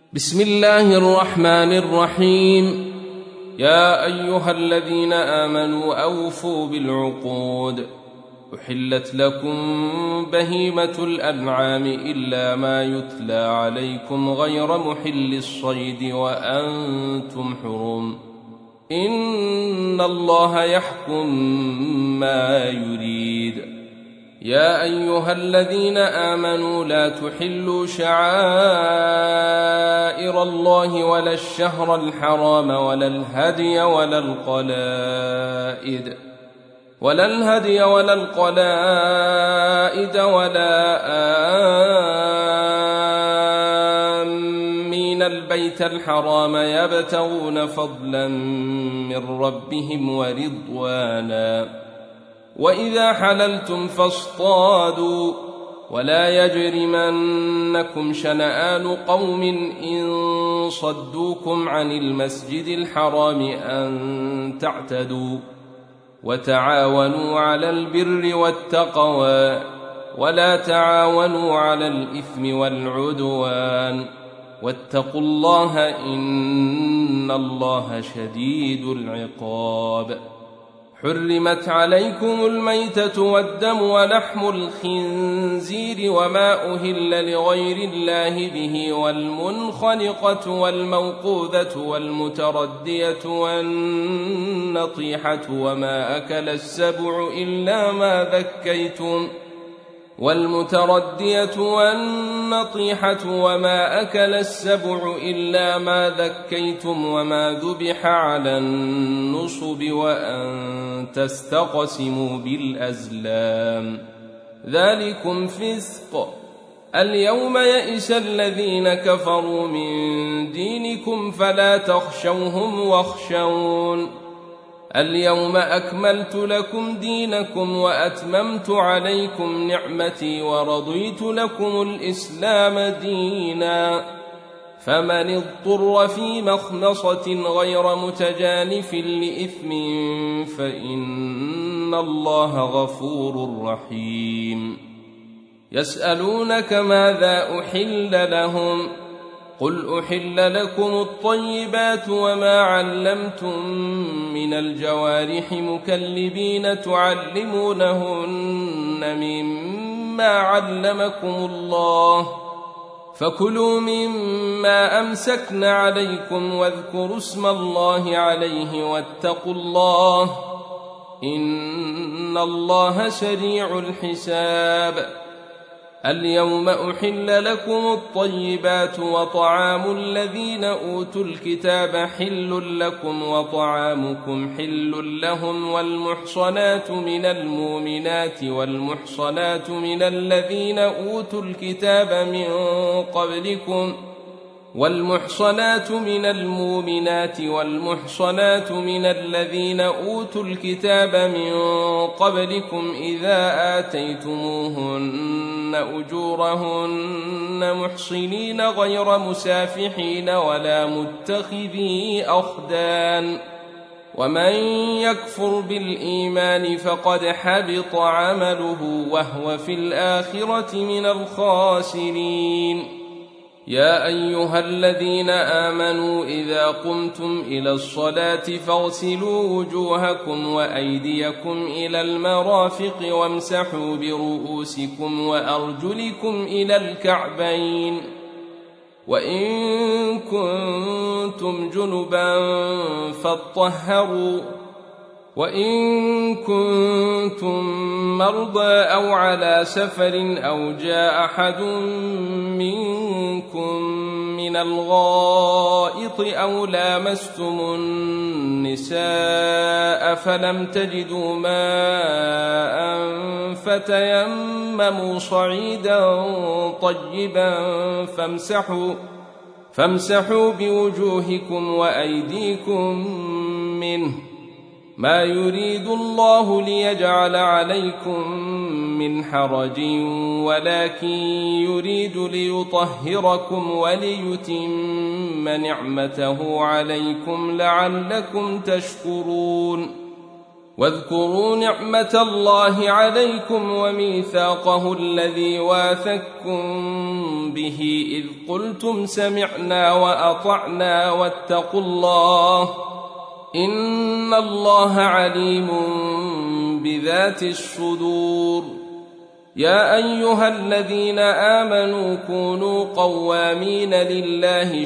بسم الله الرحمن الرحيم. يا أيها الذين آمنوا أوفوا بالعقود. أحلت لكم بهيمة الأنعام إلا ما يتلى عليكم غير محل الصيد وأنتم حرم. إن الله يحكم ما يريد. يا أيها الذين آمنوا لا تحلوا شعائر الله ولا الشهر الحرام ولا الهدي ولا القلائد ولا آمين البيت الحرام يبتغون فضلا من ربهم ورضوانا. وإذا حللتم فاصطادوا ولا يجرمنكم شنآن قوم إن صدوكم عن المسجد الحرام أن تعتدوا. وتعاونوا على البر والتقوى ولا تعاونوا على الإثم والعدوان واتقوا الله إن الله شديد العقاب. حرمت عليكم الميتة والدم ولحم الخنزير وما أهل لغير الله به والمنخنقة والموقوذة والمتردية والنطيحة وما أكل السبع إلا ما ذكيتم وما ذبح على النصب وأن تستقسموا بالأزلام ذلكم فسق. اليوم يئس الذين كفروا من دينكم فلا تخشوهم واخشون. اليوم أكملت لكم دينكم وأتممت عليكم نعمتي ورضيت لكم الإسلام دينا. فمن اضطر في مخمصة غير متجانف لإثم فإن الله غفور رحيم. يسألونك ماذا أحل لهم قل أحل لكم الطيبات وما علمتم من الجوارح مكلبين تعلمونهن مما علمكم الله فكلوا مما أمسكن عليكم واذكروا اسم الله عليه واتقوا الله إن الله سريع الحساب. اليوم أحل لكم الطيبات وطعام الذين أوتوا الكتاب حل لكم وطعامكم حل لهم والمحصنات من المؤمنات والمحصنات من الذين أوتوا الكتاب من قبلكم إذا آتيتموهن أجورهن محصنين غير مسافحين ولا متخذي أخدان. ومن يكفر بالإيمان فقد حبط عمله وهو في الآخرة من الخاسرين. يا أيها الذين آمنوا إذا قمتم إلى الصلاة فاغسلوا وجوهكم وأيديكم إلى المرافق وامسحوا برؤوسكم وأرجلكم إلى الكعبين وإن كنتم جنبا فاطهروا وإن كنتم مرضى أو على سفر أو جاء أحد منكم من الغائط أو لامستم النساء فلم تجدوا ماء فتيمموا صعيدا طيبا فامسحوا بوجوهكم وأيديكم منه ما يريد الله ليجعل عليكم من حرج ولكن يريد ليطهركم وليتم نعمته عليكم لعلكم تشكرون. واذكروا نعمة الله عليكم وميثاقه الذي واثقكم به إذ قلتم سمعنا وأطعنا واتقوا الله إن الله عليم بذات الصدور. يا أيها الذين آمنوا كونوا قوامين لله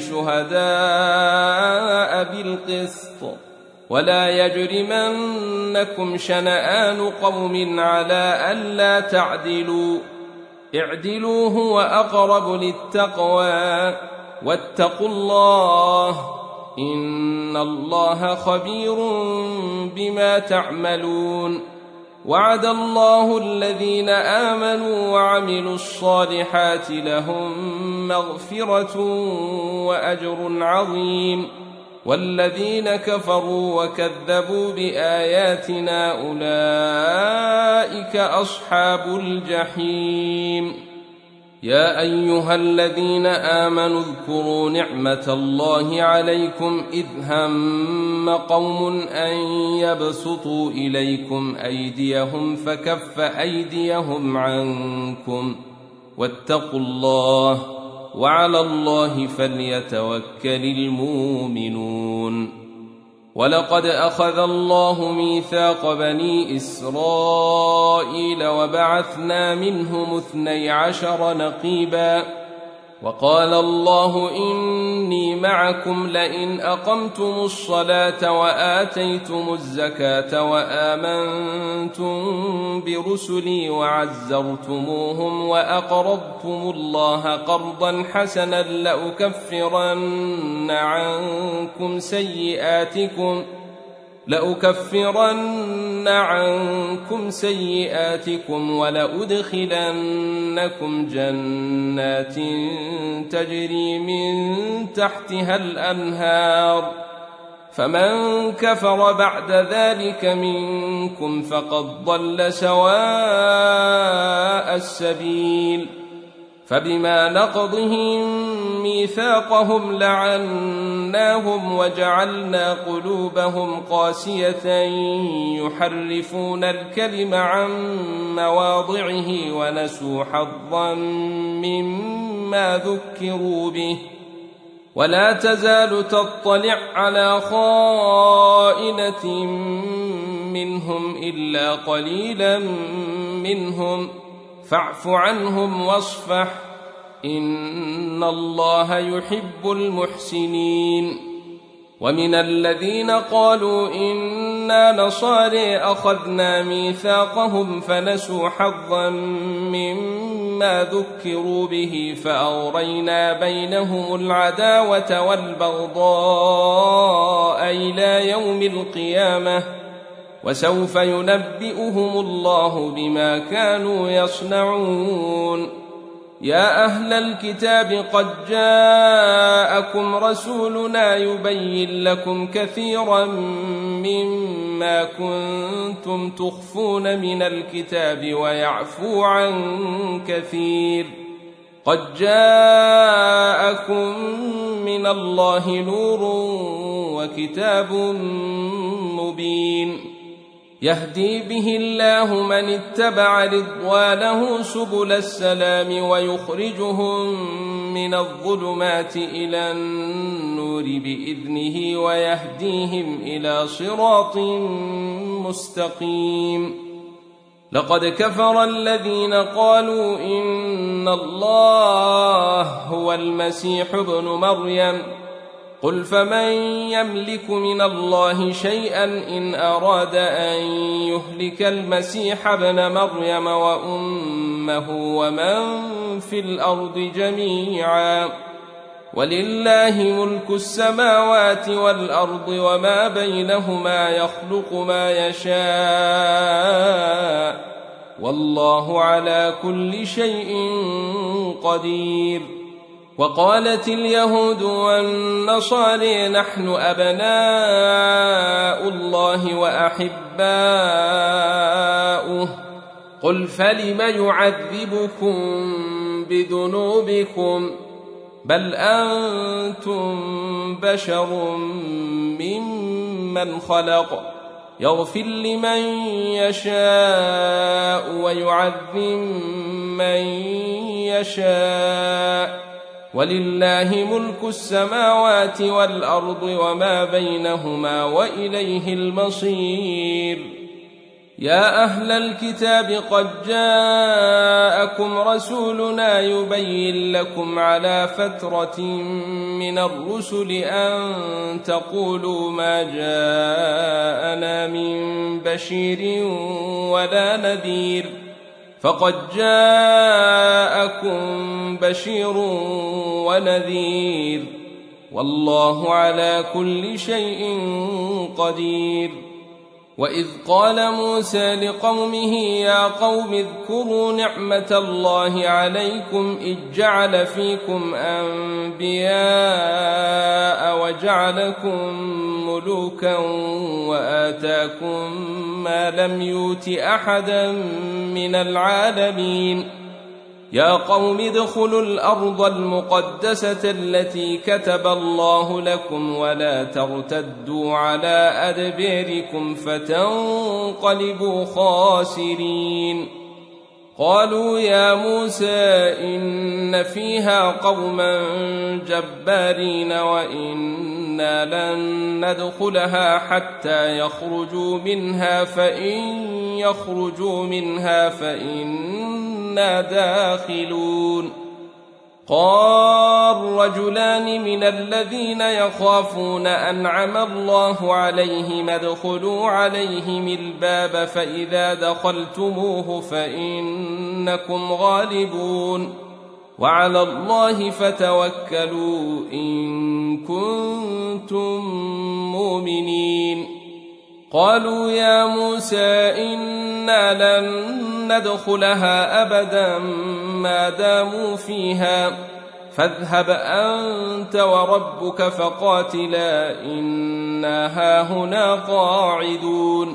شهداء بالقسط ولا يجرمنكم شنآن قوم على ألا تعدلوا اعدلوا هو أقرب للتقوى واتقوا الله إن الله خبير بما تعملون. وعد الله الذين آمنوا وعملوا الصالحات لهم مغفرة وأجر عظيم والذين كفروا وكذبوا بآياتنا أولئك أصحاب الجحيم. يا أيها الذين آمنوا اذكروا نعمة الله عليكم إذ هم قوم أن يبسطوا إليكم أيديهم فكف أيديهم عنكم واتقوا الله وعلى الله فليتوكل المؤمنون. ولقد أخذ الله ميثاق بني إسرائيل وبعثنا منهم 12 نقيبا وقال الله إني معكم لئن أقمتم الصلاة وآتيتم الزكاة وآمنتم برسلي وعزرتموهم وأقرضتم الله قرضا حسنا لأكفرن عنكم سيئاتكم ولأدخلنكم جنات تجري من تحتها الأنهار فمن كفر بعد ذلك منكم فقد ضل سواء السبيل. فبما نقضهم ميثاقهم لعناهم وجعلنا قلوبهم قاسية يحرفون الكلم عن مواضعه ونسوا حظا مما ذكروا به ولا تزال تطلع على خائنة منهم إلا قليلا منهم فاعف عنهم واصفح إن الله يحب المحسنين. ومن الذين قالوا إنا نصارى أخذنا ميثاقهم فنسوا حظا مما ذكروا به فأغرينا بينهم العداوة والبغضاء إلى يوم القيامة وسوف ينبئهم الله بما كانوا يصنعون. يا أهل الكتاب قد جاءكم رسولنا يبين لكم كثيرا مما كنتم تخفون من الكتاب ويعفو عن كثير قد جاءكم من الله نور وكتاب مبين يهدي به الله من اتبع رضوانه سبل السلام ويخرجهم من الظلمات إلى النور بإذنه ويهديهم إلى صراط مستقيم. لقد كفر الذين قالوا إن الله هو المسيح ابن مريم قل فمن يملك من الله شيئا إن أراد أن يهلك المسيح ابن مريم وأمه ومن في الأرض جميعا ولله ملك السماوات والأرض وما بينهما يخلق ما يشاء والله على كل شيء قدير. وقالت اليهود والنصارى نحن أبناء الله وأحباؤه قل فلم يعذبكم بذنوبكم بل أنتم بشر ممن خلق يغفر لمن يشاء ويعذب من يشاء ولله ملك السماوات والأرض وما بينهما وإليه المصير. يا أهل الكتاب قد جاءكم رسولنا يبين لكم على فترة من الرسل أن تقولوا ما جاءنا من بشير ولا نذير، فقد جاءكم بشير ونذير، والله على كل شيء قدير. وإذ قال موسى لقومه يا قوم اذكروا نعمة الله عليكم إذ جعل فيكم أنبياء وجعلكم ملوكا وآتاكم ما لم يؤت أحدا من العالمين. يا قوم ادخلوا الأرض المقدسة التي كتب الله لكم ولا ترتدوا على أدباركم فتنقلبوا خاسرين. قالوا يا موسى إن فيها قوما جبارين وإنا لن ندخلها حتى يخرجوا منها فإن يخرجوا منها فإنا داخلون. قال رجلان من الذين يخافون أنعم الله عليهم ادخلوا عليهم الباب فإذا دخلتموه فإنكم غالبون وعلى الله فتوكلوا إن كنتم مؤمنين. قالوا يا موسى إنا لن ندخلها أبدا ما داموا فيها فاذهب أنت وربك فقاتلا إنا هاهنا قاعدون.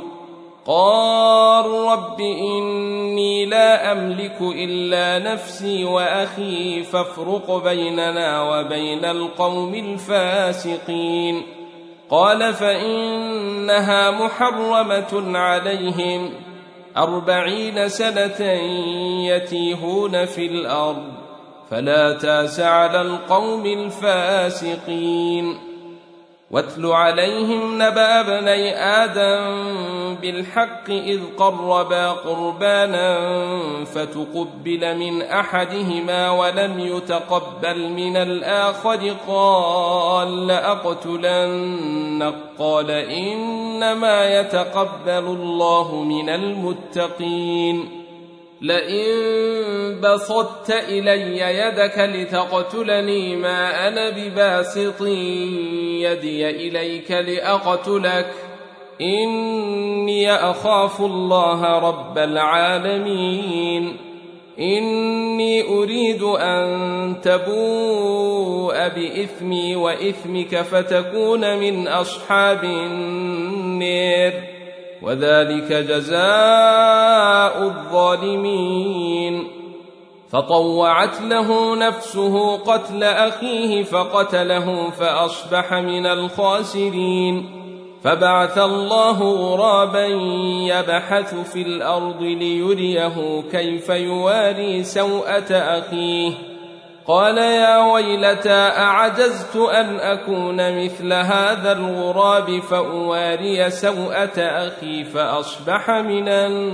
قال رب إني لا أملك إلا نفسي وأخي فافرق بيننا وبين القوم الفاسقين. قال فإنها محرمة عليهم 40 سنة يتيهون في الأرض فلا تأس على القوم الفاسقين. واتل عليهم نبأ ابني آدم بالحق إذ قربا قربانا فتقبل من أحدهما ولم يتقبل من الآخر قال لأقتلنك قال إنما يتقبل الله من المتقين. لئن بسطت إلي يدك لتقتلني ما أنا بباسط يدي إليك لأقتلك إني أخاف الله رب العالمين. إني أريد أن تبوء بإثمي وإثمك فتكون من أصحاب النار وذلك جزاء الظالمين. فطوعت له نفسه قتل أخيه فقتله فأصبح من الخاسرين. فبعث الله غرابا يبحث في الأرض ليريه كيف يواري سوءة أخيه قال يا ويلتى أعجزت أن أكون مثل هذا الغراب فأواري سوءة أخي فأصبح من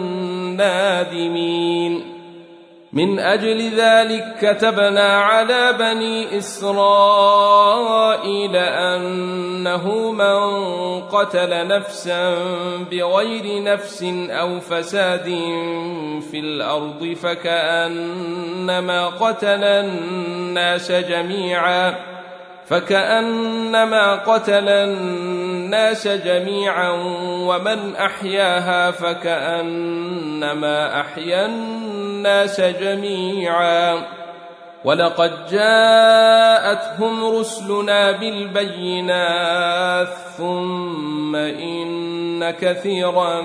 النادمين. من أجل ذلك كتبنا على بني إسرائيل أنه من قتل نفسا بغير نفس أو فساد في الأرض فكأنما قتل الناس جميعا ومن أحياها فكأنما أحيا الناس جميعا. ولقد جاءتهم رسلنا بالبينات ثم إن كثيرا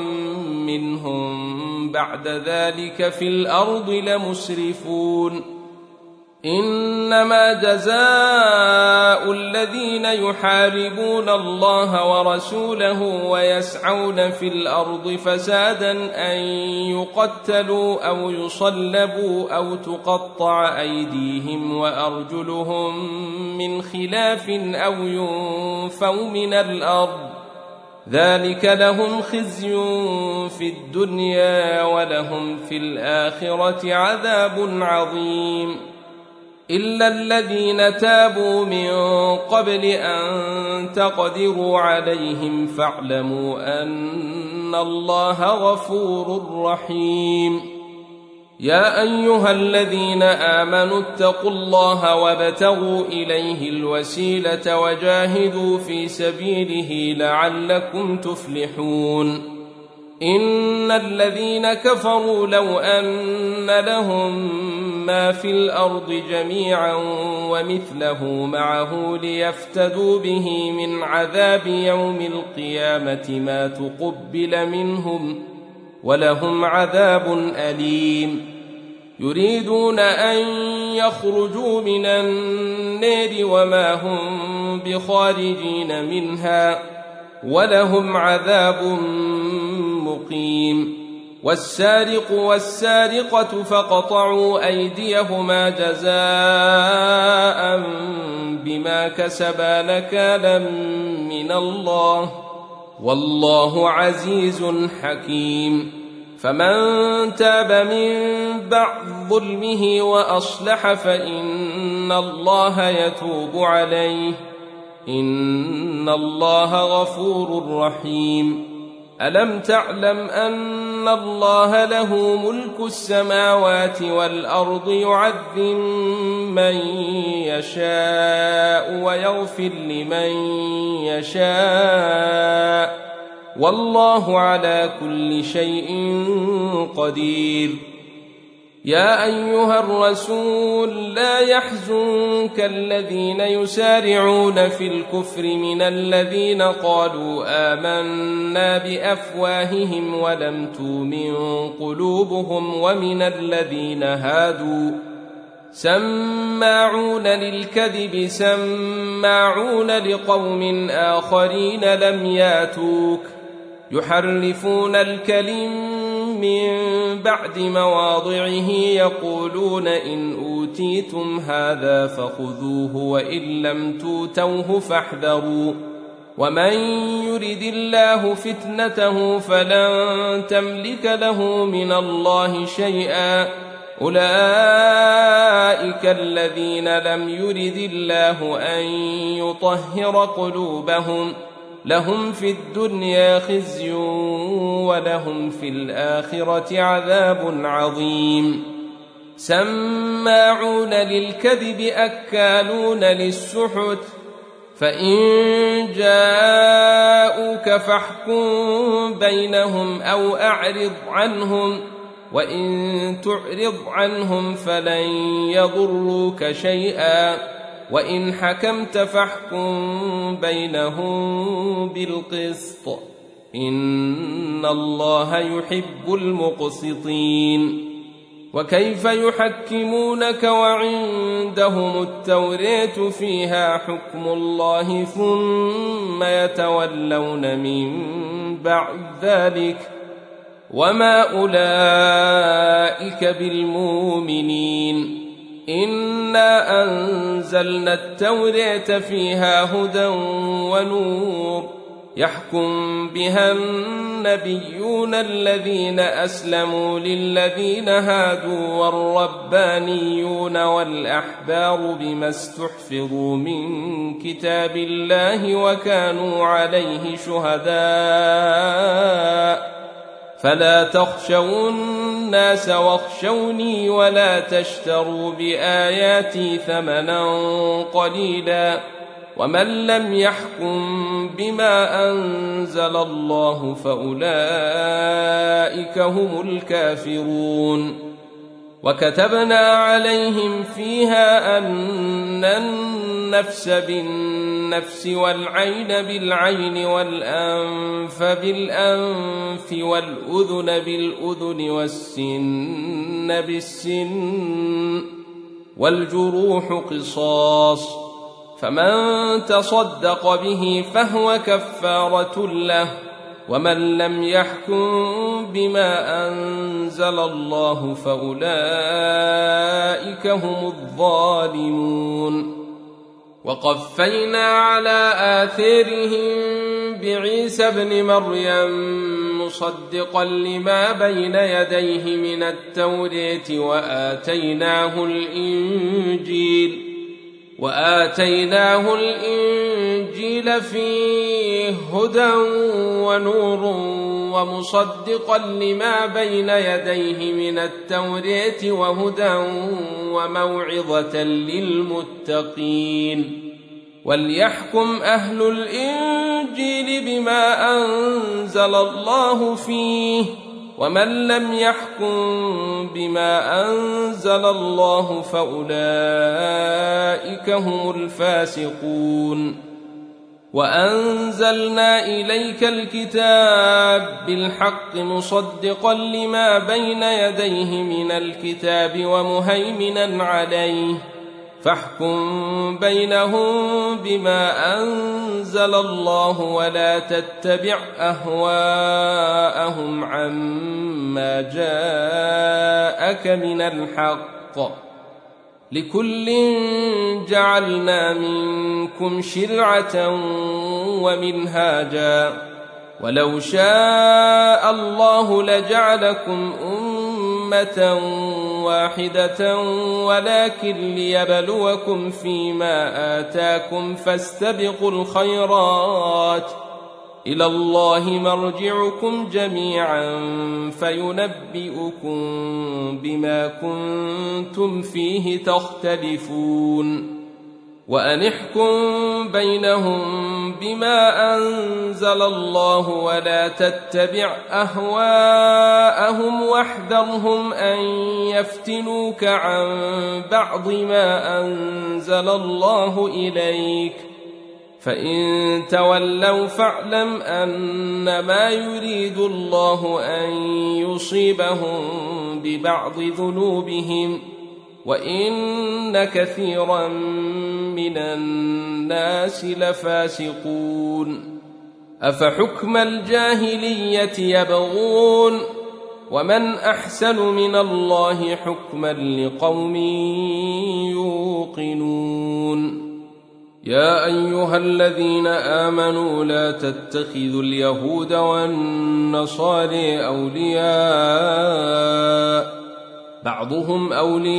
منهم بعد ذلك في الأرض لمسرفون. إنما جزاء الذين يحاربون الله ورسوله ويسعون في الأرض فسادا أن يقتلوا أو يصلبوا أو تقطع أيديهم وأرجلهم من خلاف أو ينفوا من الأرض، ذلك لهم خزي في الدنيا ولهم في الآخرة عذاب عظيم. إلا الذين تابوا من قبل أن تقدروا عليهم فاعلموا أن الله غفور رحيم. يا أيها الذين آمنوا اتقوا الله وابتغوا إليه الوسيلة وجاهدوا في سبيله لعلكم تفلحون. إن الذين كفروا لو أن لهم ما في الأرض جميعا ومثله معه ليفتدوا به من عذاب يوم القيامة ما تقبل منهم ولهم عذاب أليم. يريدون أن يخرجوا من النار وما هم بخارجين منها ولهم عذاب مقيم. والسارق والسارقة فاقطعوا أيديهما جزاء بما كسبا نكالا من الله والله عزيز حكيم. فمن تاب من بعد ظلمه وأصلح فإن الله يتوب عليه إن الله غفور رحيم. ألم تعلم أن الله له ملك السماوات والأرض يعذب من يشاء ويغفر لمن يشاء والله على كل شيء قدير. يا أيها الرسول لا يحزنك الذين يسارعون في الكفر من الذين قالوا آمنا بأفواههم ولم تؤمن قلوبهم ومن الذين هادوا سماعون للكذب سماعون لقوم آخرين لم ياتوك يحرفون الكلم من بعد مواضعه يقولون إن أوتيتم هذا فخذوه وإن لم توتوه فاحذروا ومن يرد الله فتنته فلن تملك له من الله شيئا أولئك الذين لم يرد الله أن يطهر قلوبهم لهم في الدنيا خزي ولهم في الآخرة عذاب عظيم. سماعون للكذب أكالون للسحت فإن جاءوك فاحكم بينهم أو أعرض عنهم وإن تعرض عنهم فلن يضروك شيئا وإن حكمت فاحكم بينهم بالقسط إن الله يحب المقسطين. وكيف يحكمونك وعندهم التوراة فيها حكم الله ثم يتولون من بعد ذلك وما أولئك بالمؤمنين. إنا أنزلنا التوراة فيها هدى ونور يحكم بها النبيون الذين أسلموا للذين هادوا والربانيون والأحبار بما استحفظوا من كتاب الله وكانوا عليه شهداء فلا تخشوا الناس واخشوني ولا تشتروا بآياتي ثمنا قليلا ومن لم يحكم بما أنزل الله فأولئك هم الكافرون. وكتبنا عليهم فيها أن النفس بالنفس والعين بالعين والأنف بالأنف والأذن بالأذن والسن بالسن والجروح قصاص، فمن تصدق به فهو كفارة له، ومن لم يحكم بما أنزل الله فأولئك هم الظالمون. وقفينا على آثارهم بعيسى ابن مريم مصدقا لما بين يديه من التوراة وآتيناه الإنجيل فيه هدى ونور ومصدقا لما بين يديه من التوراة وهدى وموعظة للمتقين. وليحكم أهل الإنجيل بما أنزل الله فيه، ومن لم يحكم بما أنزل الله فأولئك هم الفاسقون. وأنزلنا إليك الكتاب بالحق مصدقا لما بين يديه من الكتاب ومهيمنا عليه، فاحكم بينهم بما أنزل الله ولا تتبع أهواءهم عما جاءك من الحق، لكل جعلنا منكم شرعة ومنهاجا، ولو شاء الله لجعلكم أمة واحدة ولكن ليبلوكم فيما آتاكم فاستبقوا الخيرات، إلى الله مرجعكم جميعا فينبئكم بما كنتم فيه تختلفون. وأن احكم بينهم بما أنزل الله ولا تتبع أهواءهم واحذرهم أن يفتنوك عن بعض ما أنزل الله إليك، فإن تولوا فاعلم أنما يريد الله أن يصيبهم ببعض ذنوبهم، وإن كثيرا من الناس لفاسقون. أفحكم الجاهلية يبغون، ومن أحسن من الله حكما لقوم يوقنون. يا أيها الذين آمنوا لا تتخذوا اليهود والنصارى أولياء، بعضهم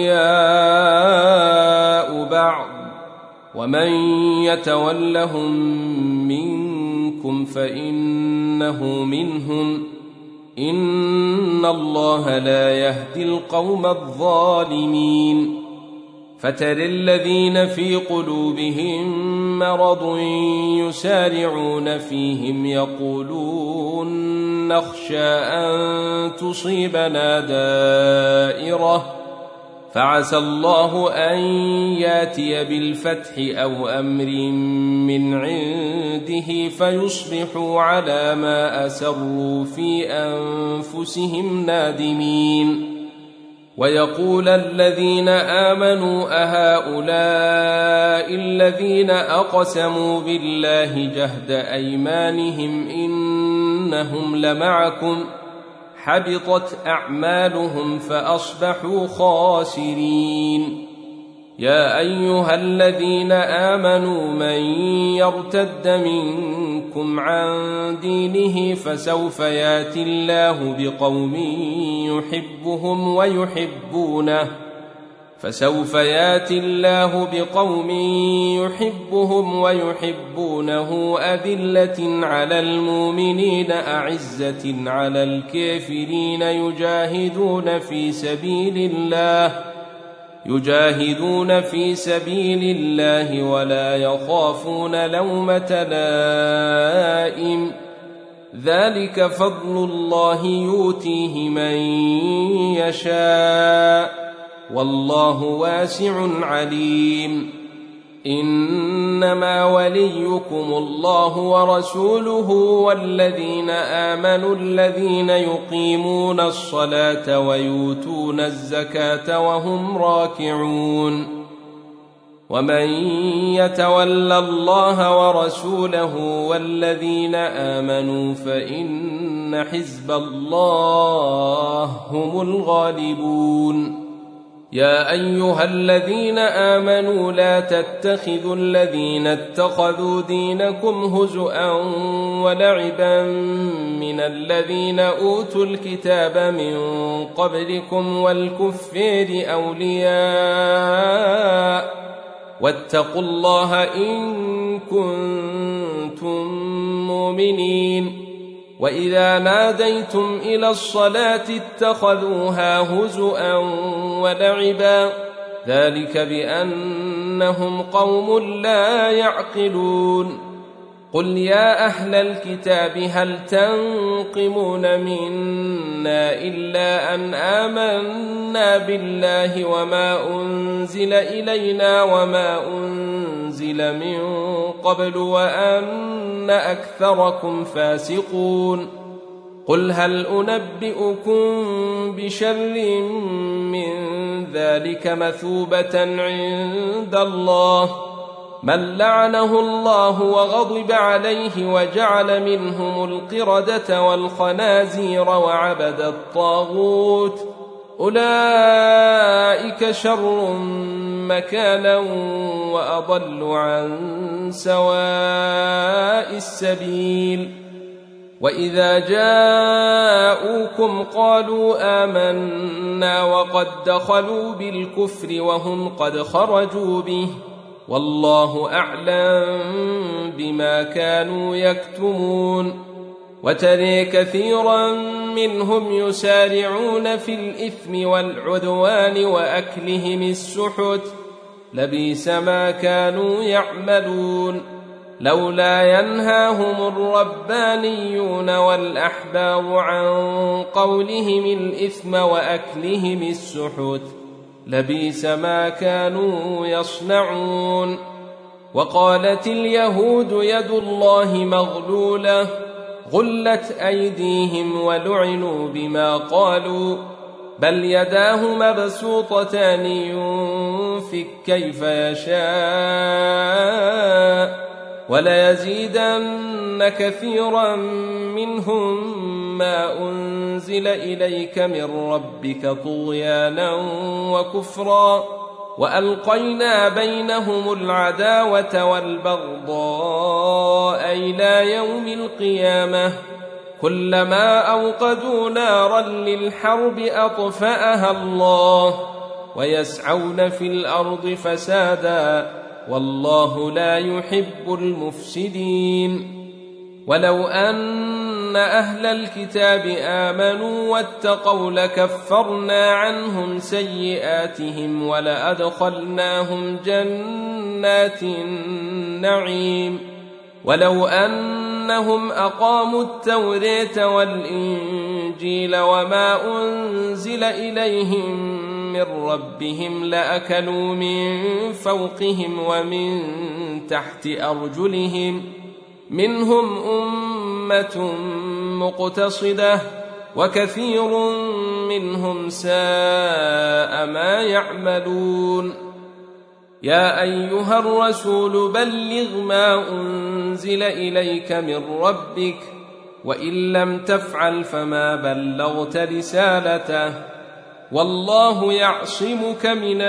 أولياء بعض، ومن يتولهم منكم فإنه منهم، إن الله لا يهدي القوم الظالمين. فترى الذين في قلوبهم مرض يسارعون فيهم يقولون نخشى أن تصيبنا دائرة، فعسى الله أن ياتي بالفتح أو أمر من عنده فيصبحوا على ما أسروا في أنفسهم نادمين. ويقول الذين آمنوا أهؤلاء الذين أقسموا بالله جهد أيمانهم إنهم لمعكم، حبطت أعمالهم فأصبحوا خاسرين. يا أيها الذين آمنوا من يرتد منكم عن دينه فسوف ياتي الله بقوم يحبهم ويحبونه أذلة على المؤمنين أعزة على الكافرين يجاهدون في سبيل الله ولا يخافون لومة لائم، ذلك فضل الله يؤتيه من يشاء والله واسع عليم. إنما وليكم الله ورسوله والذين آمنوا الذين يقيمون الصلاة ويؤتون الزكاة وهم راكعون ومن يتول الله ورسوله والذين آمنوا فإن حزب الله هم الغالبون. يا أيها الذين آمنوا لا تتخذوا الذين اتخذوا دينكم هزؤا ولعبا من الذين أوتوا الكتاب من قبلكم والكفار أولياء واتقوا الله إن كنتم مؤمنين. وإذا ناديتم إلى الصلاة اتخذوها هزؤا ولعبا ذلك بأنهم قوم لا يعقلون. قل يا أهل الكتاب هل تنقمون منا إلا أن آمنا بالله وما أنزل إلينا وما أنزل من قبل وأن أكثركم فاسقون. قل هل أنبئكم بشر من ذلك مثوبة عند الله من لعنه الله وغضب عليه وجعل منهم القردة والخنازير وعبد الطاغوت أولئك شر مكانا وأضل عن سواء السبيل. وإذا جاءوكم قالوا آمنا وقد دخلوا بالكفر وهم قد خرجوا به والله أعلم بما كانوا يكتمون. وترى كثيرا منهم يسارعون في الإثم والعدوان وأكلهم السحت لبئس ما كانوا يعملون. لولا ينهاهم الربانيون والأحبار عن قولهم الإثم وأكلهم السحت لبئس ما كانوا يصنعون. وقالت اليهود يد الله مغلولة غلت أيديهم ولعنوا بما قالوا بل يداه مبسوطتان ينفق كيف يشاء وليزيدن كثيرا منهم ما أنزل إليك من ربك طغيانا وكفرا وألقينا بينهم العداوة والبغضاء إلى يوم القيامة كلما أوقدوا نارا للحرب أطفأها الله ويسعون في الأرض فسادا والله لا يحب المفسدين. ولو أن أهل الكتاب آمنوا واتقوا لكفرنا عنهم سيئاتهم ولأدخلناهم جنات النعيم. ولو أنهم أقاموا التوراة والإنجيل وما أنزل إليهم من ربهم لأكلوا من فوقهم ومن تحت أرجلهم منهم أمة مقتصدة وكثير منهم ساء ما يعملون. يا أيها الرسول بلغ ما أنزل إليك من ربك وإن لم تفعل فما بلغت رسالته والله يعصمك من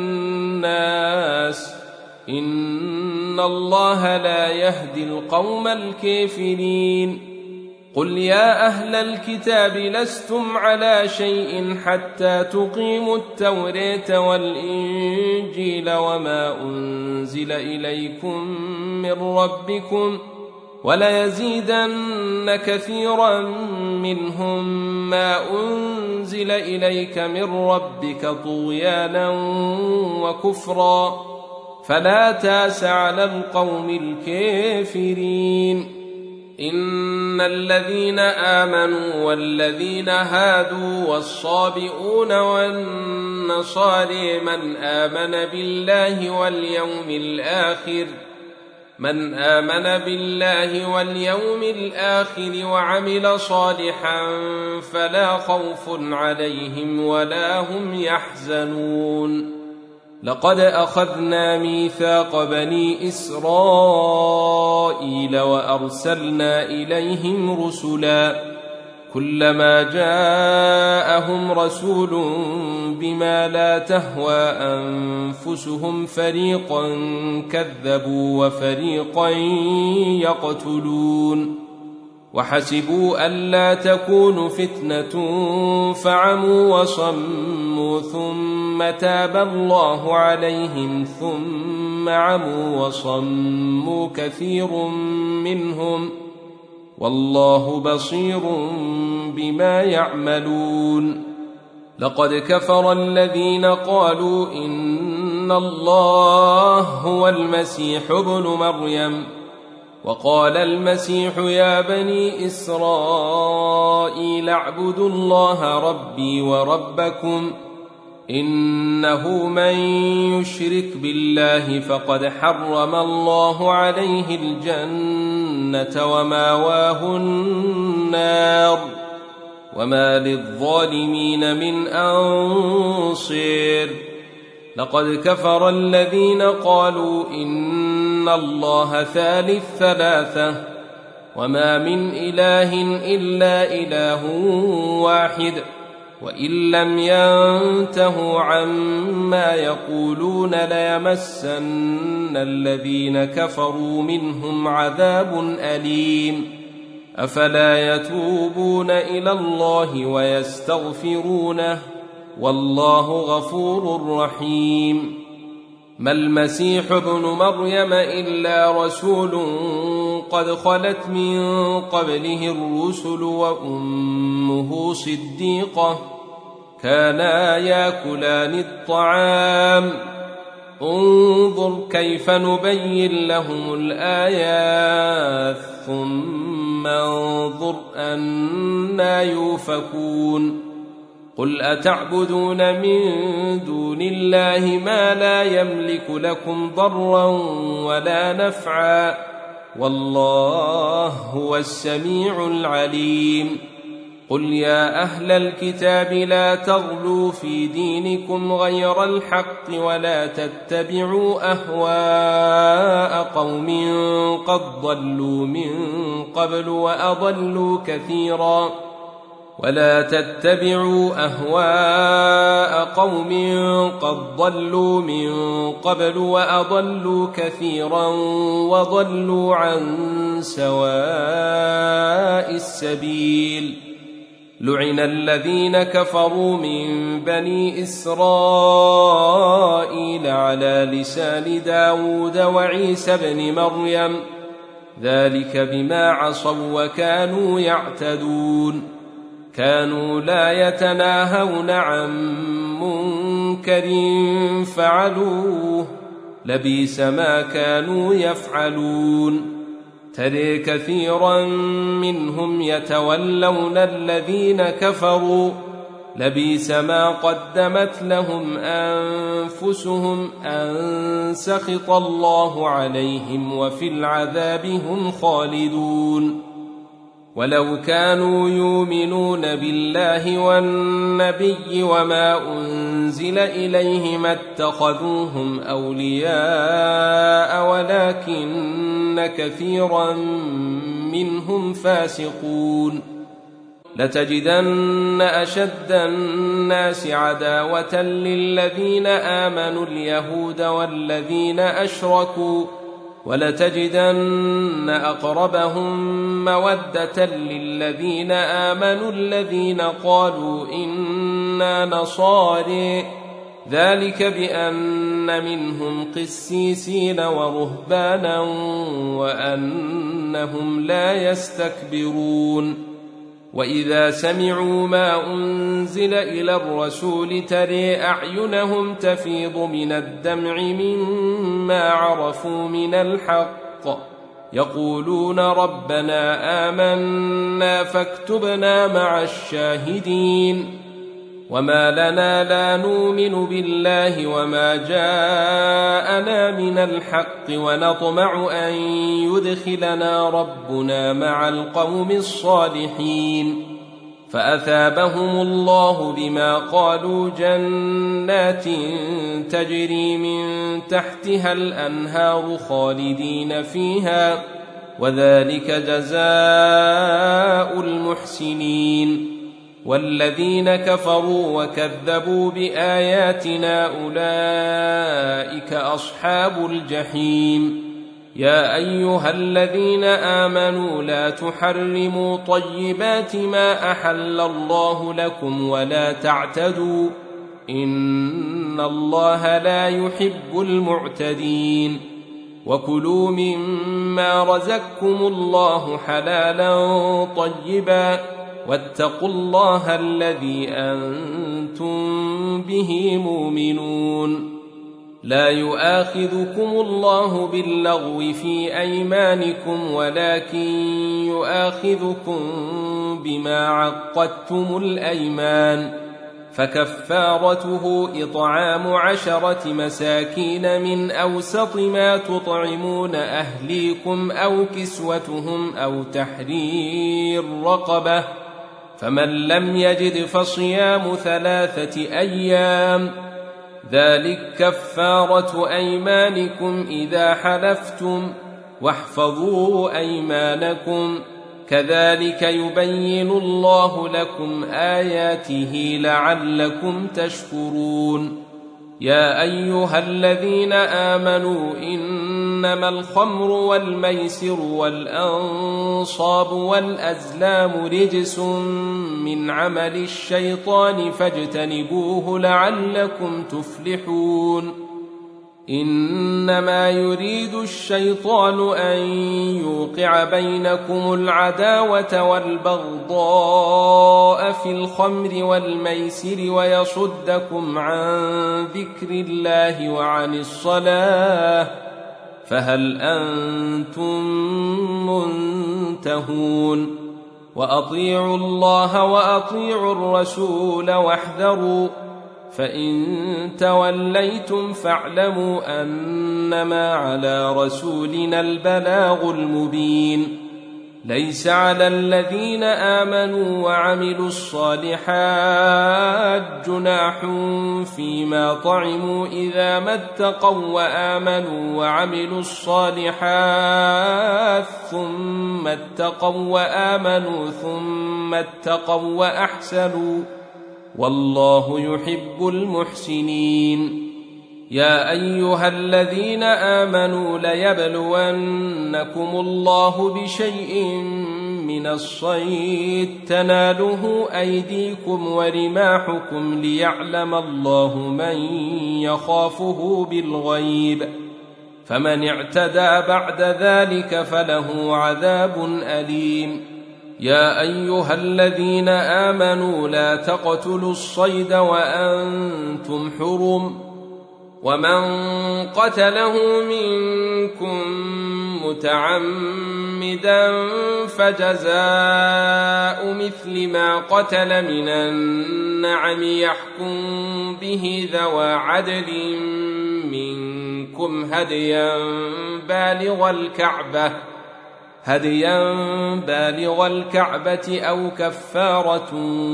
الناس إن الله لا يهدي القوم الكافرين. قل يا أهل الكتاب لستم على شيء حتى تقيموا التوراة والإنجيل وما أنزل إليكم من ربكم وليزيدن كثيرا منهم ما أنزل إليك من ربك طغيانا وكفرا فلا تاس على القوم الكافرين. إن الذين آمنوا والذين هادوا والصابئون والنصارى من آمن بالله واليوم الآخر وعمل صالحا فلا خوف عليهم ولا هم يحزنون. لقد أخذنا ميثاق بني إسرائيل وأرسلنا إليهم رسلا كلما جاءهم رسول بما لا تهوى أنفسهم فريقا كذبوا وفريقا يقتلون وحسبوا ألا تكون فتنة فعموا وصموا ثم تاب الله عليهم ثم عموا وصموا كثير منهم والله بصير بما يعملون. لقد كفر الذين قالوا إن الله هو المسيح ابن مريم وقال المسيح يا بني إسرائيل اعبدوا الله ربي وربكم إنه من يشرك بالله فقد حرم الله عليه الجنة وماواه النار وما للظالمين من أنصير. لقد كفر الذين قالوا إن الله ثالث ثلاثة وما من إله إلا إله واحد وإن لم ينتهوا عما يقولون ليمسن الذين كفروا منهم عذاب أليم. أفلا يتوبون إلى الله ويستغفرونه والله غفور رحيم. ما المسيح ابن مريم إلا رسول قد خلت من قبله الرسل وأمه صديقة كانا ياكلان الطعام انظر كيف نبين لهم الآيات ثم انظر أنى يؤفكون. قل أتعبدون من دون الله ما لا يملك لكم ضرا ولا نفعا والله هو السميع العليم. قل يا أهل الكتاب لا تغلوا في دينكم غير الحق ولا تتبعوا أهواء قوم قد ضلوا من قبل وأضلوا كثيرا وضلوا عن سواء السبيل. لعن الذين كفروا من بني إسرائيل على لسان داود وعيسى بن مريم ذلك بما عصوا وكانوا يعتدون. كانوا لا يتناهون عن منكر فعلوه لبئس ما كانوا يفعلون. ترى كثيرا منهم يتولون الذين كفروا لبئس ما قدمت لهم أنفسهم أن سخط الله عليهم وفي العذاب هم خالدون. ولو كانوا يؤمنون بالله والنبي وما أنزل إليه ما اتخذوهم أولياء ولكن كثيرا منهم فاسقون. لتجدن أشد الناس عداوة للذين آمنوا اليهود والذين أشركوا ولتجدن أقربهم مودة للذين آمنوا الذين قالوا إنا نصارى ذلك بأن منهم قسيسين ورهبانا وأنهم لا يستكبرون. وإذا سمعوا ما أنزل إلى الرسول ترى أعينهم تفيض من الدمع مما عرفوا من الحق يقولون ربنا آمنا فاكتبنا مع الشاهدين وما لنا لا نؤمن بالله وما جاءنا من الحق ونطمع أن يدخلنا ربنا مع القوم الصالحين فأثابهم الله بما قالوا جنات تجري من تحتها الأنهار خالدين فيها وذلك جزاء المحسنين والذين كفروا وكذبوا بآياتنا أولئك أصحاب الجحيم يا أيها الذين آمنوا لا تحرموا طيبات ما أحل الله لكم ولا تعتدوا إن الله لا يحب المعتدين وكلوا مما رزقكم الله حلالا طيبا واتقوا الله الذي أنتم به مؤمنون لا يؤاخذكم الله باللغو في أيمانكم ولكن يؤاخذكم بما عقدتم الأيمان فكفارته إطعام 10 مساكين من أوسط ما تطعمون أهليكم أو كسوتهم أو تحرير رقبة فمن لم يجد فصيام 3 أيام ذلك كفارة أيمانكم إذا حلفتم واحفظوا أيمانكم كذلك يبين الله لكم آياته لعلكم تشكرون يا أيها الذين آمنوا إنما الخمر والميسر والأنصاب والأزلام رجس من عمل الشيطان فاجتنبوه لعلكم تفلحون إنما يريد الشيطان أن يوقع بينكم العداوة والبغضاء في الخمر والميسر ويصدكم عن ذكر الله وعن الصلاة فهل أنتم منتهون وأطيعوا الله وأطيعوا الرسول واحذروا فإن توليتم فاعلموا أنما على رسولنا البلاغ المبين ليس على الذين آمنوا وعملوا الصالحات جناح فيما طعموا إذا ما اتقوا وآمنوا وعملوا الصالحات ثم اتقوا وآمنوا ثم اتقوا وأحسنوا والله يحب المحسنين يا أيها الذين آمنوا ليبلونكم الله بشيء من الصيد تناله أيديكم ورماحكم ليعلم الله من يخافه بالغيب فمن اعتدى بعد ذلك فله عذاب أليم يا أيها الذين آمنوا لا تقتلوا الصيد وأنتم حرم ومن قتله منكم متعمدا فجزاء مثل ما قتل من النعم يحكم به ذوى عدل منكم هديا بالغ الكعبة أو كفارة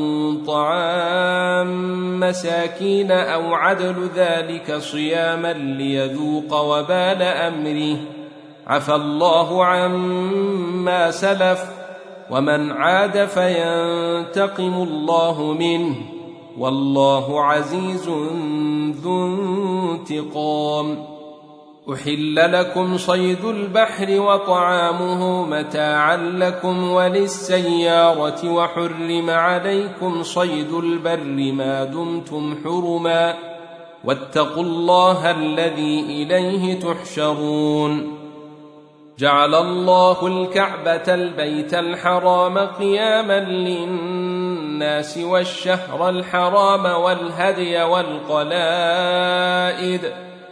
طعام مساكين أو عدل ذلك صياما ليذوق وبال أمره عفى الله عما سلف ومن عاد فينتقم الله منه والله عزيز ذو انتقام أحل لكم صيد البحر وطعامه متاعا لكم وللسيارة وحرم عليكم صيد البر ما دمتم حرما واتقوا الله الذي إليه تحشرون جعل الله الكعبة البيت الحرام قياما للناس والشهر الحرام والهدي والقلائد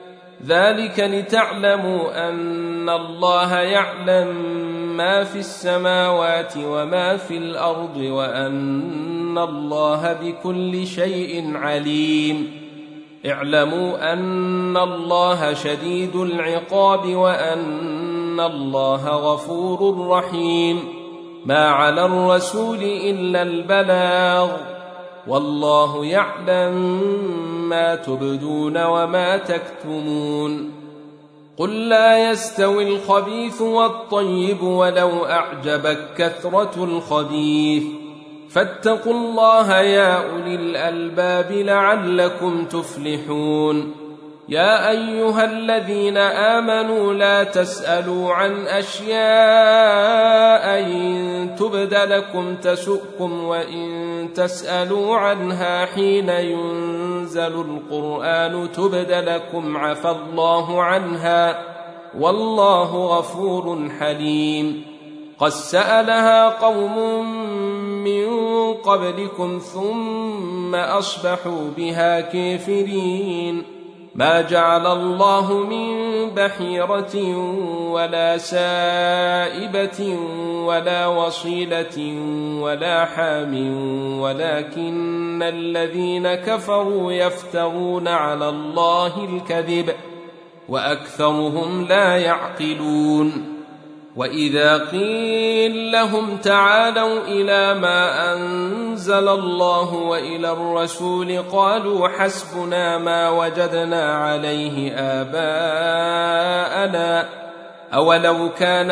ذلك لتعلموا أن الله يعلم ما في السماوات وما في الأرض وأن الله بكل شيء عليم. اعلموا أن الله شديد العقاب وأن الله غفور رحيم. ما على الرسول إلا البلاغ، والله يعلم ما تبدون وما تكتمون. قل لا يستوي الخبيث والطيب ولو أعجبك كثرة الخبيث، فاتقوا الله يا أولي الألباب لعلكم تفلحون. يا أيها الذين آمنوا لا تسألوا عن أشياء إن تبد لكم تسؤكم، وإن تسألوا عنها حين ينزل القرآن تبد لكم عفى الله عنها، والله غفور حليم. قد سألها قوم من قبلكم ثم أصبحوا بها كافرين. ما جعل الله من بحيرة ولا سائبة ولا وصيلة ولا حام، ولكن الذين كفروا يفترون على الله الكذب وأكثرهم لا يعقلون. وإذا قيل لهم تعالوا إلى ما أنزل الله وإلى الرسول قالوا حسبنا ما وجدنا عليه آباءنا، أولو كان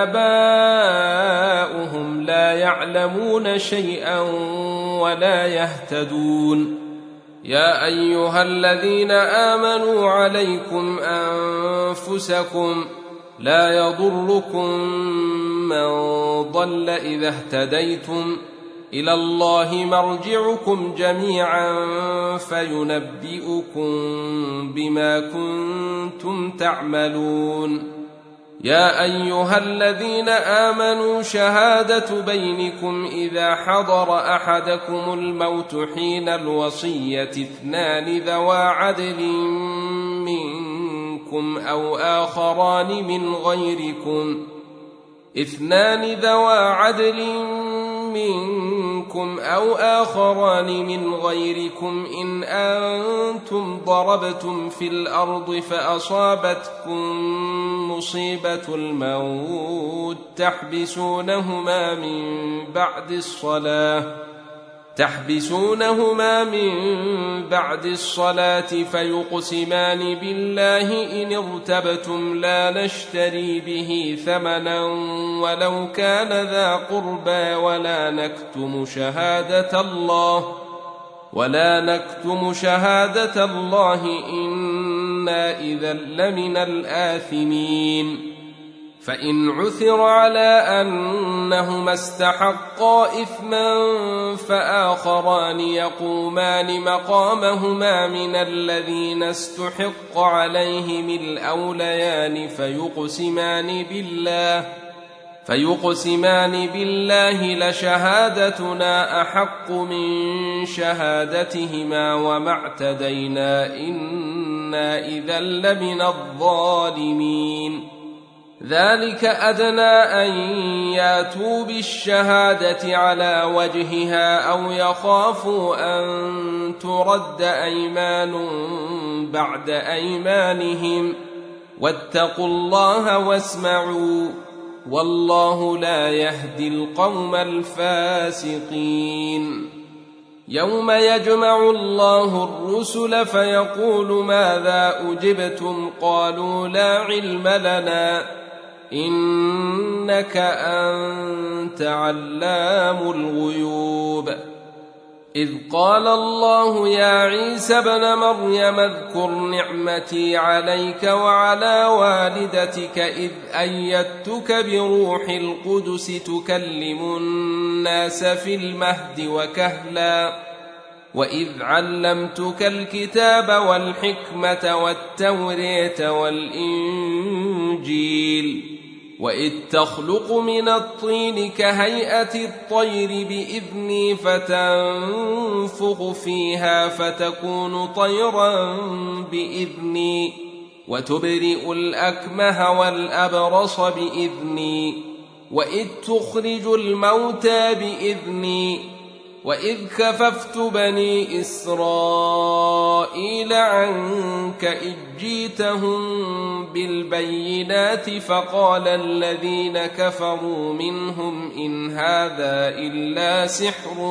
آباؤهم لا يعلمون شيئا ولا يهتدون. يا أيها الذين آمنوا عليكم أنفسكم، لا يضركم من ضل إذا اهتديتم، إلى الله مرجعكم جميعا فينبئكم بما كنتم تعملون. يا أيها الذين آمنوا شهادة بينكم إذا حضر أحدكم الموت حين الوصية اثنان ذوى عدل منكم أو آخران من غيركم إن أنتم ضربتم في الأرض فأصابتكم مصيبة الموت تحبسونهما من بعد الصلاة فيقسمان بالله إن ارتبتم لا نشتري به ثمنا ولو كان ذا قربى ولا نكتم شهادة الله إنا إذا لمن الآثمين. فإن عثر على أنهما استحقا إثما فآخران يقومان مقامهما من الذين استحق عليهم الأوليان فيقسمان بالله لشهادتنا أحق من شهادتهما وما اعتدينا إنا إذا لمن الظالمين. ذلك أدنى أن ياتوا بالشهادة على وجهها أو يخافوا أن ترد أيمان بعد أيمانهم، واتقوا الله واسمعوا، والله لا يهدي القوم الفاسقين. يوم يجمع الله الرسل فيقول ماذا أجبتم؟ قالوا لا علم لنا إنك أنت علام الغيوب. إذ قال الله يا عيسى ابن مريم اذكر نعمتي عليك وعلى والدتك إذ أيدتك بروح القدس تكلم الناس في المهد وكهلا، وإذ علمتك الكتاب والحكمة والتوراة والإنجيل، وإذ تخلق من الطين كهيئة الطير بإذني فتنفخ فيها فتكون طيرا بإذني، وتبرئ الأكمه والأبرص بإذني وإذ تخرج الموتى بإذني وإذ كففت بني إسرائيل عنك إذ جئتهم بالبينات فقال الذين كفروا منهم إن هذا إلا سحر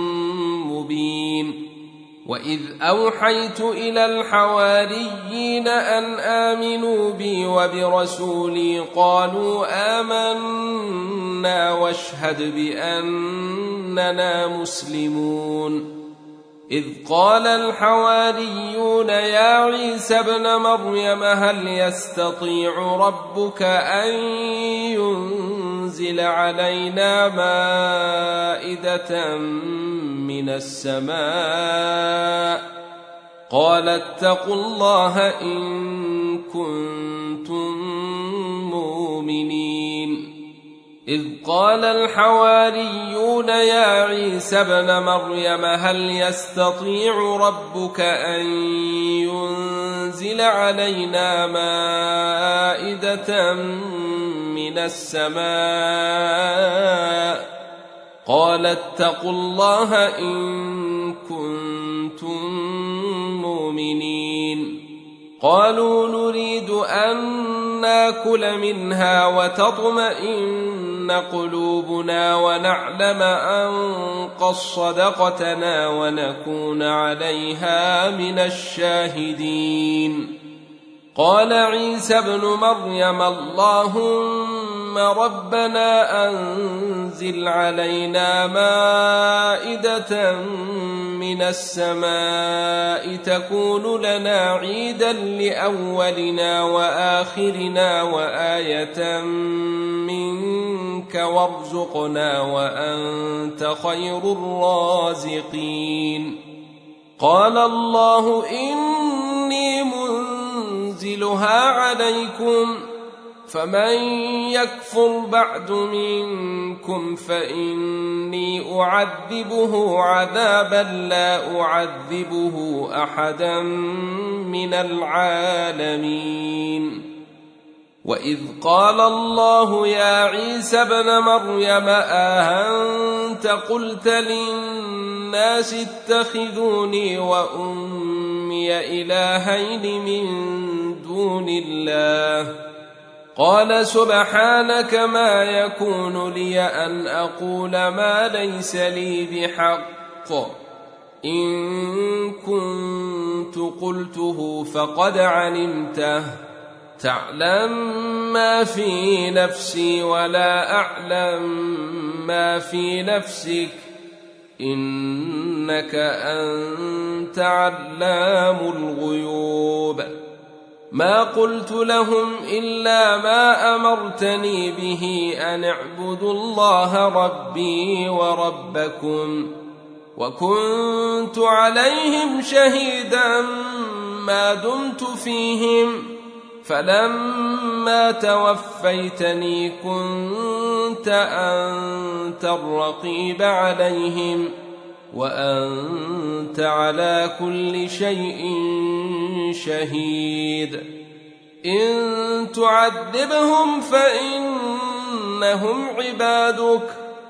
مبين وإذ أوحيت إلى الحواريين أن آمنوا بي وبرسولي قالوا آمنا واشهد بأننا مسلمون إذ قال الحواريون يا عيسى ابن مريم هل يستطيع ربك أن ينزل علينا مائدة من السماء قال اتقوا الله إن كنتم مؤمنين إذ قال الحواريون يا عيسى ابن مريم هل يستطيع ربك أن ينزل علينا مائدة من السماء قال اتقوا الله إن كنتم مؤمنين قالوا نريد أن ناكل منها وتطمئن قلوبنا ونعلم أن قد صدقتنا ونكون عليها من الشاهدين قال عيسى ابن مريم اللهم ربنا أنزل علينا مائدة من السماء تكون لنا عيدا لأولنا وآخرنا وآية منك وارزقنا وأنت خير الرازقين قال الله إني منزلها عليكم فمن يكفر بعد منكم فإني أعذبه عذابا لا أعذبه أحدا من العالمين وإذ قال الله يا عيسى ابن مريم أأنت قلت للناس اتخذوني وأمي إلهين من دون الله قال سبحانك ما يكون لي أن أقول ما ليس لي بحق إن كنت قلته فقد علمته تعلم ما في نفسي ولا أعلم ما في نفسك إنك أنت علام الغيوب ما قلت لهم إلا ما أمرتني به أن اعبدوا الله ربي وربكم وكنت عليهم شهيدا ما دمت فيهم فلما توفيتني كنت أنت الرقيب عليهم وأنت على كل شيء شهيد إن تعذبهم فإنهم عبادك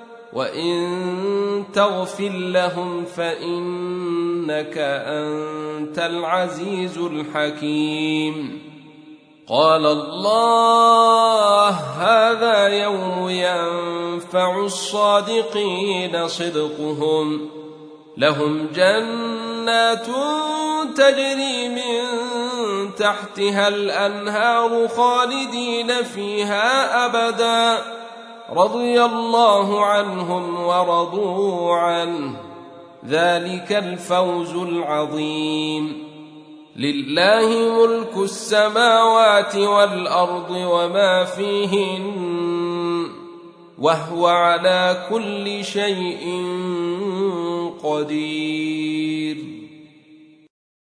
وإن تغفر لهم فإنك أنت العزيز الحكيم قال الله هذا يوم ينفع الصادقين صدقهم لهم جنات تجري من تحتها الأنهار خالدين فيها أبدا رضي الله عنهم ورضوا عنه ذلك الفوز العظيم لله ملك السماوات والأرض وما فيهن وهو على كل شيء قدير